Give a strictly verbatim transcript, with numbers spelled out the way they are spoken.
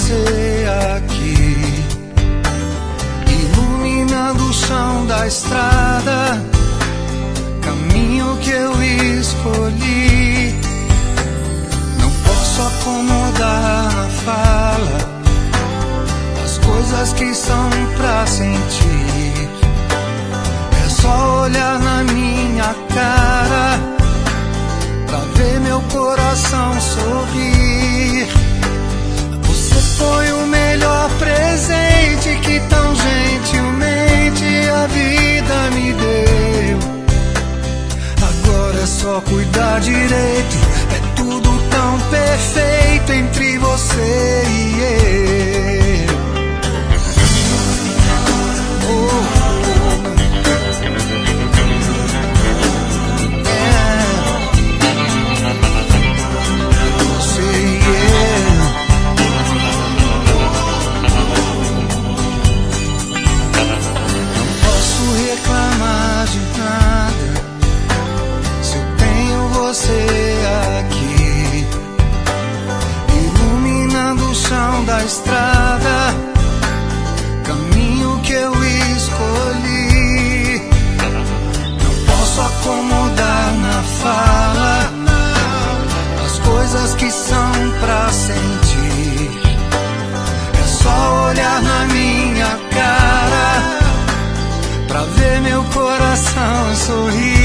você aqui, iluminando o chão da estrada, caminho que eu escolhi. Não posso acomodar na fala as coisas que são pra sentir. É só olhar na minha cara pra ver meu coração sorrir. Você foi o melhor presente que tão gentilmente a vida me deu. Agora é só cuidar direito, é tudo tão perfeito entre você e eu. Oh. Da estrada, caminho que eu escolhi. Não posso acomodar na fala as coisas que são pra sentir. É só olhar na minha cara pra ver meu coração sorrir.